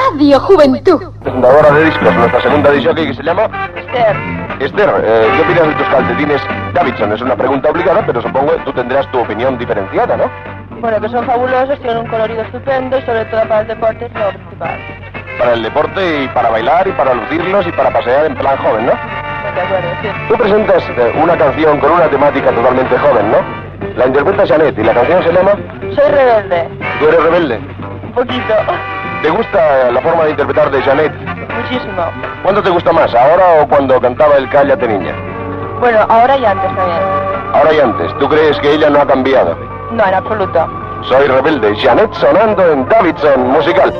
Radio Juventud. Presentadora de discos, nuestra segunda disc jockey, que se llama Esther. Esther. ¿Qué opinas de tus calcetines Davidson? Es una pregunta obligada, pero supongo que tú tendrás tu opinión diferenciada, ¿no? Bueno, que son fabulosos, tienen un colorido estupendo y sobre todo para el deporte es lo principal. Para el deporte y para bailar y para lucirlos y para pasear en plan joven, ¿no? De acuerdo, sí. Tú presentas una canción con una temática totalmente joven, ¿no? La interpreta Janet y la canción se llama... Soy rebelde. ¿Tú eres rebelde? Un poquito. ¿Te gusta la forma de interpretar de Janet? Muchísimo. ¿Cuándo te gusta más, ahora o cuando cantaba el Cállate Niña? Bueno, ahora y antes también. Ahora y antes. ¿Tú crees que ella no ha cambiado? No, en absoluto. Soy rebelde. Janet sonando en Davidson Musical.